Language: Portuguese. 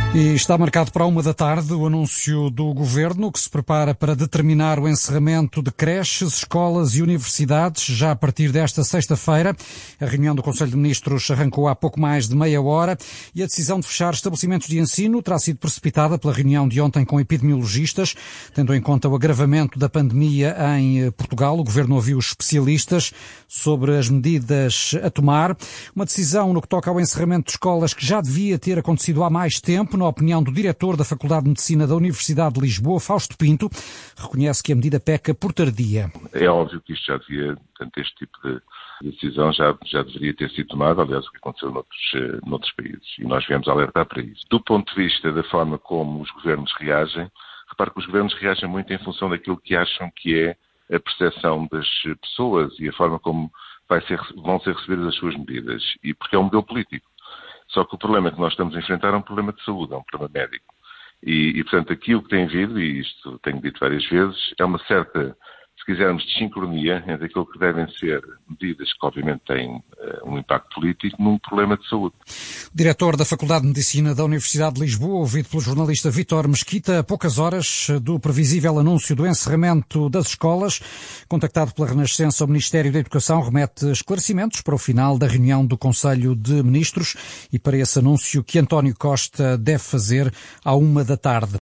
E está marcado para 13h o anúncio do Governo que se prepara para determinar o encerramento de creches, escolas e universidades já a partir desta sexta-feira. A reunião do Conselho de Ministros arrancou há pouco mais de meia hora e a decisão de fechar estabelecimentos de ensino terá sido precipitada pela reunião de ontem com epidemiologistas. Tendo em conta o agravamento da pandemia em Portugal, o Governo ouviu os especialistas sobre as medidas a tomar. Uma decisão no que toca ao encerramento de escolas que já devia ter acontecido há mais tempo. Na opinião do diretor da Faculdade de Medicina da Universidade de Lisboa, Fausto Pinto, reconhece que a medida peca por tardia. É óbvio que isto já devia, portanto, este tipo de decisão já deveria ter sido tomada, aliás, o que aconteceu noutros países, e nós viemos alertar para isso. Do ponto de vista da forma como os governos reagem, repare que os governos reagem muito em função daquilo que acham que é a percepção das pessoas e a forma como vão ser recebidas as suas medidas, e porque é um modelo político. Só que o problema que nós estamos a enfrentar é um problema de saúde, é um problema médico. E portanto, aquilo que tem havido, e isto tenho dito várias vezes, é uma certa, se quisermos, desincronia entre aquilo que devem ser medidas que obviamente têm um impacto político num problema de saúde. O diretor da Faculdade de Medicina da Universidade de Lisboa, ouvido pelo jornalista Vítor Mesquita, a poucas horas do previsível anúncio do encerramento das escolas. Contactado pela Renascença, o Ministério da Educação remete esclarecimentos para o final da reunião do Conselho de Ministros e para esse anúncio que António Costa deve fazer à 13h.